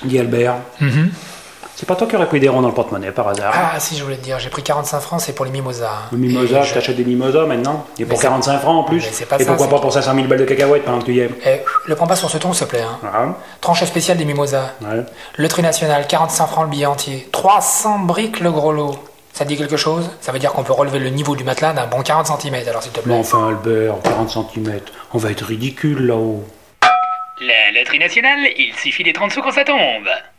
Dis Albert, c'est pas toi qui aurais pris des ronds dans le porte-monnaie par hasard? Ah si, je voulais te dire, j'ai pris 45 francs, c'est pour les mimosas. Le mimosa, Et t'achètes des mimosas maintenant? Et pour 45 francs en plus? Mais c'est pas Et ça, pourquoi c'est pas pour 500 000 balles de cacahuètes pendant que tu y es? Le prends pas sur ce ton, s'il te plaît. Hein. Ah, Tranche spéciale des mimosas. ouais. Le tri national, 45 francs le billet entier. 300 briques le gros lot. Ça te dit quelque chose? Ça veut dire qu'on peut relever le niveau du matelas d'un bon 40 cm, alors s'il te plaît. Mais enfin Albert, 40 cm, on va être ridicule là-haut. La loterie nationale, il suffit des 30 sous quand ça tombe.